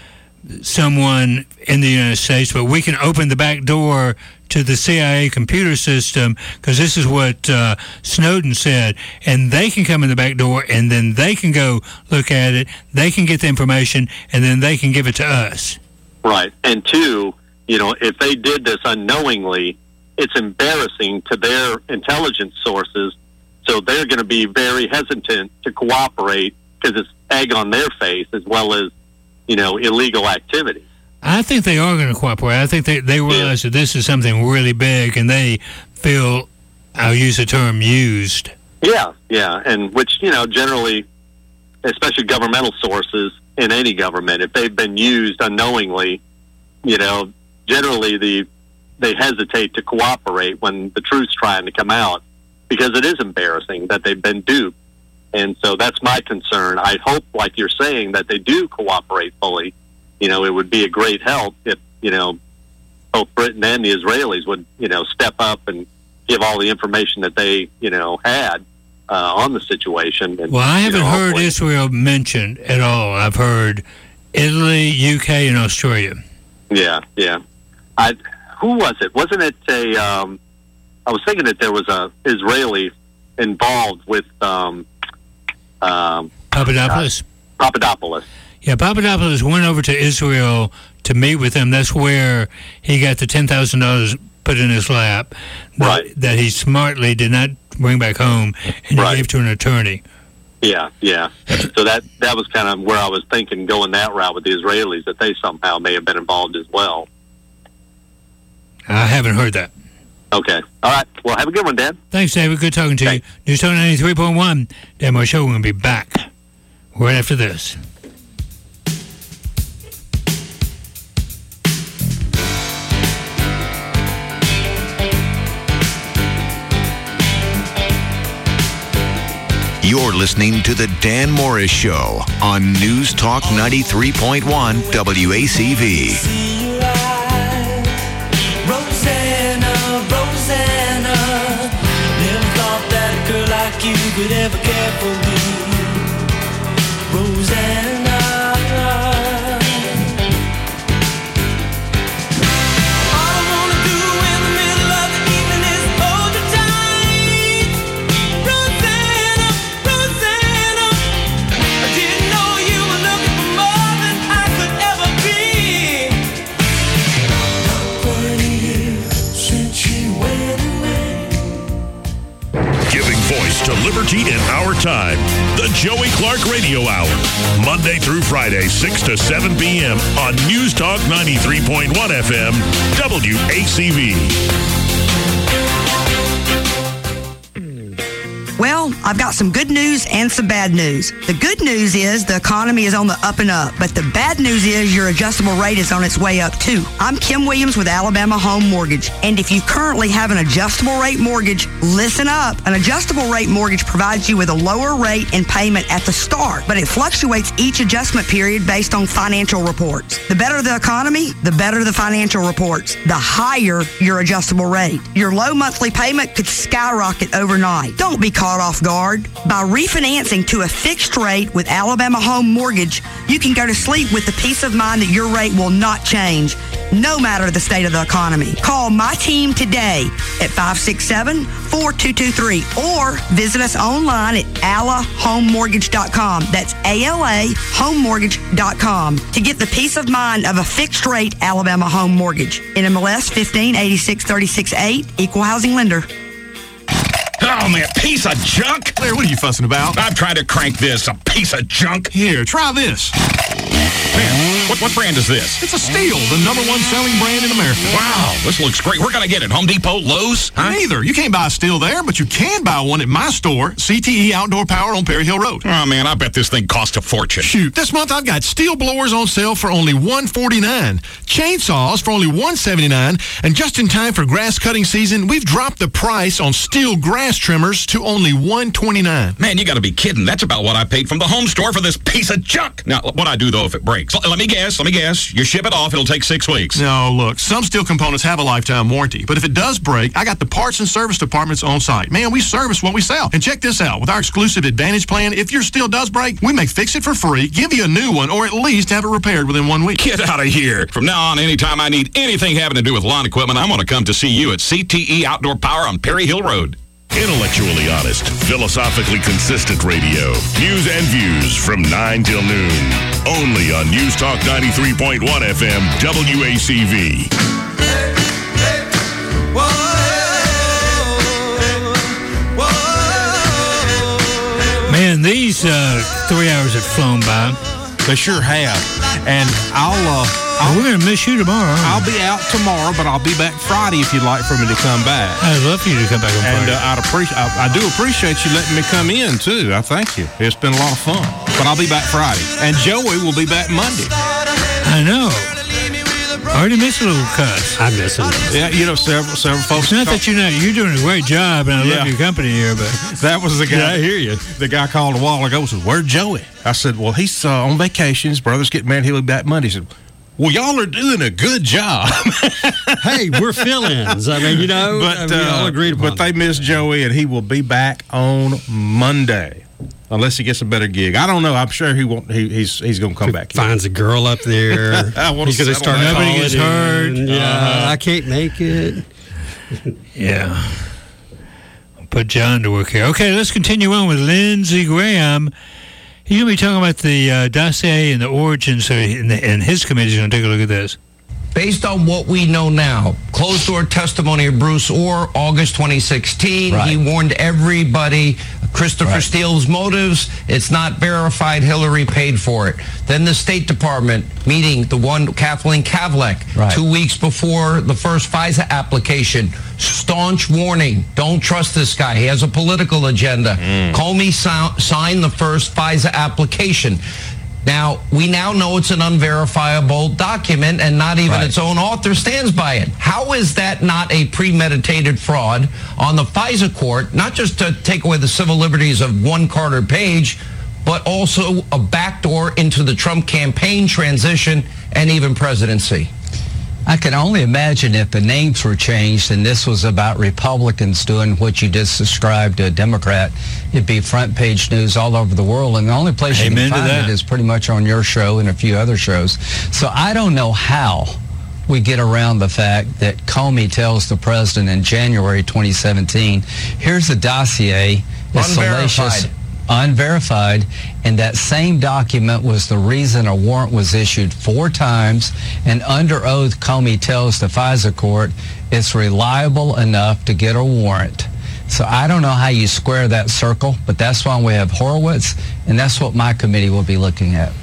someone in the United States, but we can open the back door to the C I A computer system, because this is what uh, Snowden said, and they can come in the back door, and then they can go look at it, they can get the information, and then they can give it to us. Right. And two, you know, if they did this unknowingly, it's embarrassing to their intelligence sources, so they're going to be very hesitant to cooperate because it's egg on their face as well as, you know, illegal activity. I think they are going to cooperate. I think they, they realize yeah. that this is something really big, and they feel, I'll use the term, used. Yeah, yeah, and which, you know, generally, especially governmental sources in any government, if they've been used unknowingly, you know, generally the they hesitate to cooperate when the truth's trying to come out, because it is embarrassing that they've been duped. And so that's my concern. I hope, like you're saying, that they do cooperate fully. You know, it would be a great help if, you know, both Britain and the Israelis would, you know, step up and give all the information that they, you know, had uh, on the situation. And, well, I haven't you know, heard hopefully. Israel mentioned at all. I've heard Italy, U K, and Australia. Yeah, yeah. I, who was it? Wasn't it a, um, I was thinking that there was a Israeli involved with um, um, Papadopoulos. Uh, Papadopoulos. Yeah, Papadopoulos went over to Israel to meet with them. That's where he got the ten thousand dollars put in his lap that, right. that he smartly did not bring back home, and right. he gave to an attorney. Yeah, yeah. So that that was kind of where I was thinking, going that route with the Israelis, that they somehow may have been involved as well. I haven't heard that. Okay. All right. Well, have a good one, Dan. Thanks, David. Good talking to Thanks. you. News Talk ninety-three point one. Dan Moore Show. We're going to be back right after this. You're listening to The Dan Morris Show on News Talk ninety-three point one W A C V. Rosanna, Rosanna, never thought that a girl like you could ever care for me. Rosanna. To liberty in our time. The Joey Clark Radio Hour. Monday through Friday, six to seven p.m. on News Talk ninety-three point one F M, W A C V. Well, I've got some good news and some bad news. The good news is the economy is on the up and up, but the bad news is your adjustable rate is on its way up too. I'm Kim Williams with Alabama Home Mortgage, and if you currently have an adjustable rate mortgage, listen up. An adjustable rate mortgage provides you with a lower rate and payment at the start, but it fluctuates each adjustment period based on financial reports. The better the economy, the better the financial reports, the higher your adjustable rate. Your low monthly payment could skyrocket overnight. Don't be caught off guard. By refinancing to a fixed rate with Alabama Home Mortgage, you can go to sleep with the peace of mind that your rate will not change, no matter the state of the economy. Call my team today at five six seven, four two two three or visit us online at ala home mortgage dot com. That's A L A home mortgage dot com to get the peace of mind of a fixed rate Alabama Home Mortgage. N M L S fifteen eighty-six thirty-six eight, Equal Housing Lender. Oh, man, piece of junk. Claire, what are you fussing about? I'm trying to crank this, a piece of junk. Here, try this. Man, what, what brand is this? It's a Steel, the number one selling brand in America. Wow, this looks great. We're going to get it. Home Depot, Lowe's? Huh? Neither. You can't buy a Steel there, but you can buy one at my store, C T E Outdoor Power on Perry Hill Road. Oh, man, I bet this thing costs a fortune. Shoot, this month I've got Steel blowers on sale for only one hundred forty-nine dollars, chainsaws for only one hundred seventy-nine dollars, and just in time for grass cutting season, we've dropped the price on Steel grass trim trimmers to only one hundred twenty-nine dollars. Man, you got to be kidding. That's about what I paid from the home store for this piece of junk. Now, what I do, though, if it breaks? Let me guess, let me guess. You ship it off, it'll take six weeks. No, look, some steel components have a lifetime warranty, but if it does break, I got the parts and service departments on site. Man, we service what we sell. And check this out. With our exclusive Advantage plan, if your steel does break, we may fix it for free, give you a new one, or at least have it repaired within one week. Get out of here. From now on, anytime I need anything having to do with lawn equipment, I'm going to come to see you at C T E Outdoor Power on Perry Hill Road. Intellectually honest, philosophically consistent radio. News and views from nine till noon. Only on News Talk ninety-three point one F M W A C V. Man, these uh, three hours have flown by. They sure have. And I'll... Uh, I'll we're going to miss you tomorrow. I'll be out tomorrow, but I'll be back Friday if you'd like for me to come back. I'd love for you to come back on And Friday. uh, I'd appreciate, I, I do appreciate you letting me come in, too. I thank you. It's been a lot of fun. But I'll be back Friday. And Joey will be back Monday. I know. I already missed a little cuss. I miss him. Yeah, you know, several several folks. It's not that you're not, you're doing a great job, and I Yeah. love your company here, but That was the guy. Yeah, I hear you. The guy called a while ago and said, "Where's Joey?" I said, "Well, he's uh, on vacation. His brother's getting married. He'll be back Monday." He said, "Well, y'all are doing a good job." Hey, we're fill-ins. I mean, you know, but I mean, we all uh, agreed upon but they miss Joey, and he will be back on Monday, unless he gets a better gig. I don't know. I'm sure he won't. He, he's he's going to come back. Finds a girl up there. I wanna He's going to settle start that. calling Nobody gets in. hurt. Yeah, Uh-huh. I can't make it. yeah. I'll put John to work here. Okay, let's continue on with Lindsey Graham. He's going to be talking about the uh, dossier and the origin, so he, and, the, and his committee's going to take a look at this. Based on what we know now, closed-door testimony of Bruce Orr, August twenty sixteen, Right. he warned everybody, Christopher Right. Steele's motives, it's not verified, Hillary paid for it. Then the State Department meeting the one, Kathleen Kavlik, Right. two weeks before the first FISA application, staunch warning, don't trust this guy, he has a political agenda. Comey so- signed the first FISA application. Now, we now know it's an unverifiable document and not even Right. its own author stands by it. How is that not a premeditated fraud on the FISA court, not just to take away the civil liberties of one Carter Page, but also a backdoor into the Trump campaign transition and even presidency? I can only imagine if the names were changed and this was about Republicans doing what you just described to a Democrat, it'd be front page news all over the world. And the only place you Amen can to find that. it is pretty much on your show and a few other shows. So I don't know how we get around the fact that Comey tells the president in January twenty seventeen, here's a dossier, it's salacious, Unverified. unverified, and that same document was the reason a warrant was issued four times, and under oath Comey tells the FISA court it's reliable enough to get a warrant. So I don't know how you square that circle, but that's why we have Horowitz, and that's what my committee will be looking at.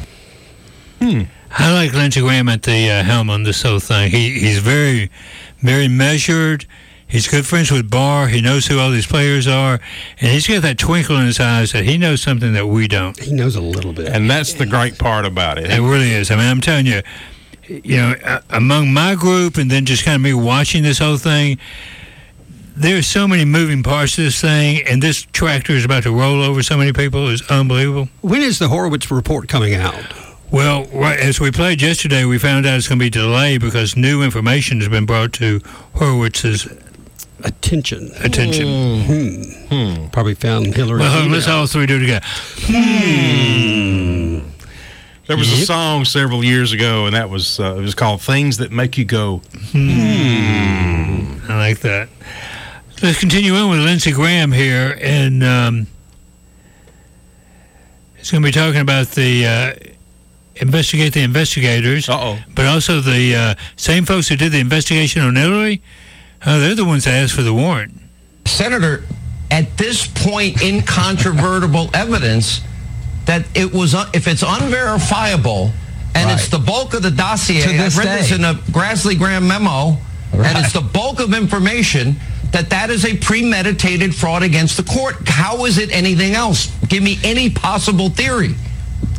Hmm. I like Lindsey Graham at the uh, helm on this whole thing. He He's very, very measured. He's good friends with Barr. He knows who all these players are. And he's got that twinkle in his eyes that he knows something that we don't. He knows a little bit. And that's the great part about it. It really is. I mean, I'm telling you, you know, uh, among my group and then just kind of me watching this whole thing, there's so many moving parts to this thing, and this tractor is about to roll over so many people. It's unbelievable. When is the Horowitz report coming out? Well, right, as we played yesterday, we found out it's going to be delayed because new information has been brought to Horowitz's attention. Attention. Mm. Hmm. Probably found Hillary. Well, hold on, let's all three do it together. Hmm. There was a Yep. song several years ago, and that was uh, it was called "Things That Make You Go." Hmm. I like that. Let's continue on with Lindsey Graham here, and um, he's going to be talking about the uh, investigate the investigators, Uh-oh. but also the uh, same folks who did the investigation on Hillary. Oh, they're the ones that asked for the warrant. Senator, at this point, incontrovertible evidence that it was, uh, if it's unverifiable, and Right. it's the bulk of the dossier, To this I've read this day. in a Grassley Graham memo, Right. and it's the bulk of information, that that is a premeditated fraud against the court. How is it anything else? Give me any possible theory.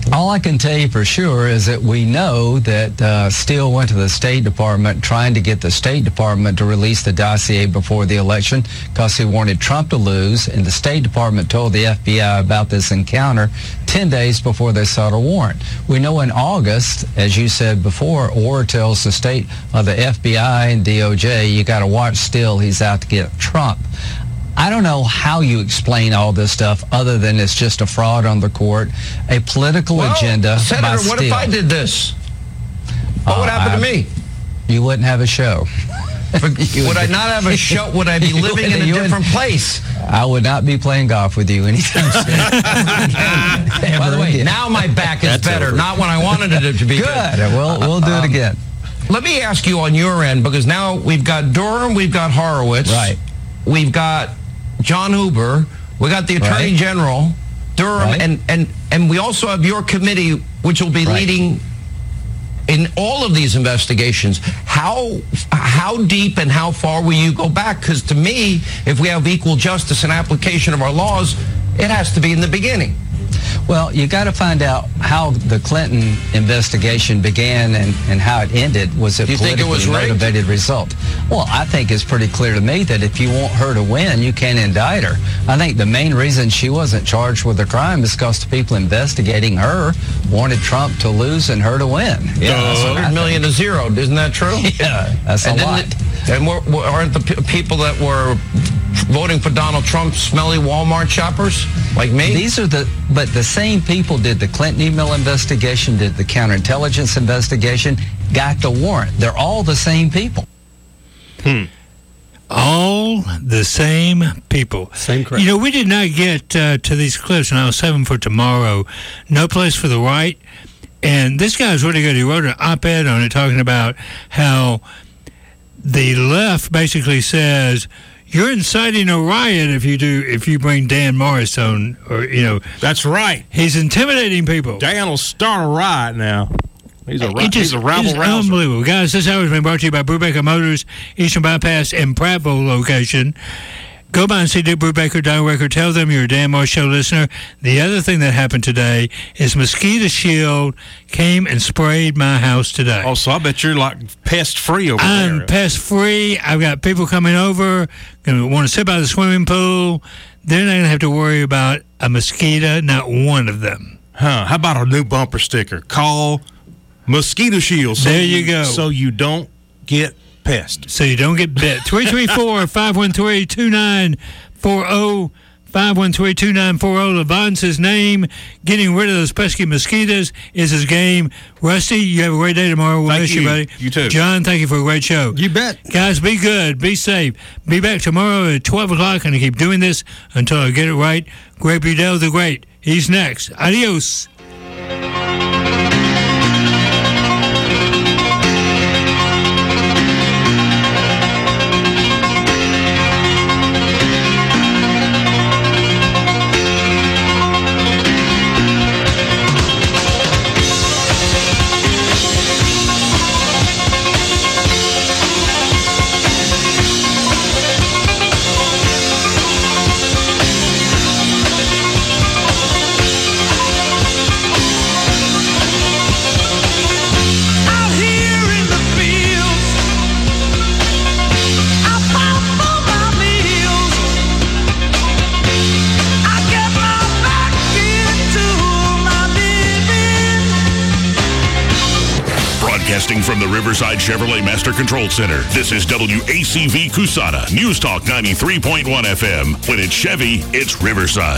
All I can tell you for sure is that we know that uh, Steele went to the State Department trying to get the State Department to release the dossier before the election because he wanted Trump to lose, and the State Department told the F B I about this encounter ten days before they sought a warrant. We know in August, as you said before, Orr tells the state, uh, the F B I and D O J, you got to watch Steele, he's out to get Trump. I don't know how you explain all this stuff other than it's just a fraud on the court, a political well, agenda Senator, by what Steele. if I did this? What would Uh, happen I- to me? You wouldn't have a show. Would I not have a show? Would I be You living in a wouldn't- you different wouldn't- place? I would not be playing golf with you anytime soon. By the way, now my back is That's better, over. not when I wanted it to be good. Good. We'll, we'll do it Um, again. Let me ask you on your end, because now we've got Durham, we've got Horowitz. Right. We've got John Huber. We got the Attorney Right. General, Durham, Right. and, and, and we also have your committee, which will be Right. leading in all of these investigations. How how deep and how far will you go back? Because to me, if we have equal justice and application of our laws, it has to be in the beginning. Well, you got to find out how the Clinton investigation began and, and how it ended. Was it Do you think it politically was rigged? motivated result? Well, I think it's pretty clear to me that if you want her to win, you can't indict her. I think the main reason she wasn't charged with a crime is because the people investigating her wanted Trump to lose and her to win. Yeah, that's what I one hundred million think. to zero. Isn't that true? Yeah, that's a and lot. It, and we're, we're, aren't the p- people that were voting for Donald Trump smelly Walmart shoppers like me? These are the, but the same people did the Clinton email investigation, did the counterintelligence investigation, got the warrant. They're all the same people. Hmm. All the same people. Same crowd. You know, we did not get uh, to these clips, and I'll save them for tomorrow. No Place for the Right. And this guy's really good. He wrote an op-ed on it talking about how the left basically says you're inciting a riot if you do if you bring Dan Morris on, or you know. That's right. He's intimidating people. Dan will start a riot now. He's a It ri- just, he's a rabble it's rouser. unbelievable. Guys, this hour has been brought to you by Brubaker Motors, Eastern Bypass and Prattville location. Go by and see Dick Brubaker, Don Record. Tell them you're a Dan Morris Show listener. The other thing that happened today is Mosquito Shield came and sprayed my house today. Oh, so I bet you're like pest-free over I'm there. pest-free. I've got people coming over, going to want to sit by the swimming pool. They're not going to have to worry about a mosquito, not one of them. Huh. How about a new bumper sticker? Call Mosquito Shield. So There you go. So you don't get pest. So you don't get bit. three three four, five one three, two nine four zero. five one three, two nine four zero. Levant's his name. Getting rid of those pesky mosquitoes is his game. Rusty, you have a great day tomorrow. We'll Thank miss you. you, buddy. You too. John, thank you for a great show. You bet. Guys, be good. Be safe. Be back tomorrow at twelve o'clock, and I keep doing this until I get it right. Greg Budell the Great. He's next. Adios. Out here in the fields, I fight for my meals. I get my back into my living. Broadcasting from the Riverside Chevrolet Master Control Center, this is W A C V Cusana, News Talk ninety-three point one F M. When it's Chevy, it's Riverside.